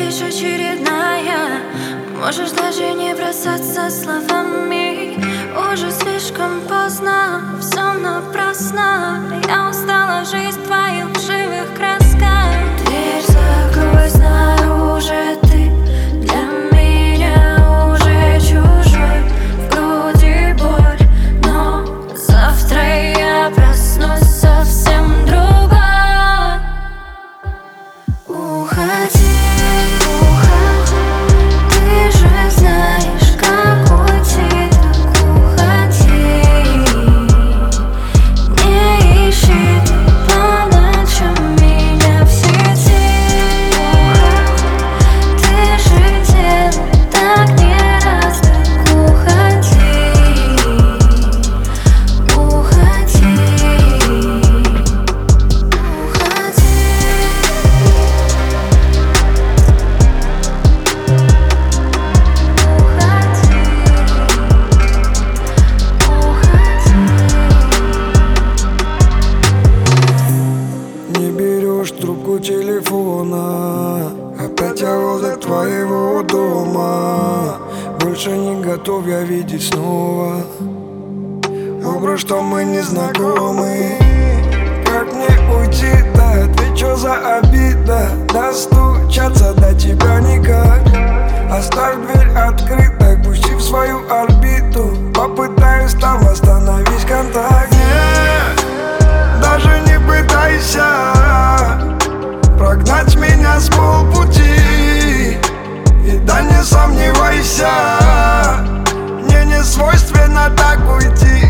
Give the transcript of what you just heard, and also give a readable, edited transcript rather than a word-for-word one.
лишь очередная. Можешь даже не бросаться словами. Уже слишком поздно, все напрасно. Я устала жить в твоих живых красках. Дверь закрой снаружи, ты для меня уже чужой. В груди боль, но завтра я проснусь совсем другой. Уходи. Трубку телефона, опять я возле твоего дома. Больше не готов я видеть снова образ, что мы не знакомы. Как мне уйти, да, ты чё за обида? Достучаться до тебя никак. Оставь дверь открытой, пусти в свою орбиту. Попытаюсь там восстановить контакт. Нет, даже не пытайся прогнать меня с полпути. И да не сомневайся, мне не свойственно так уйти.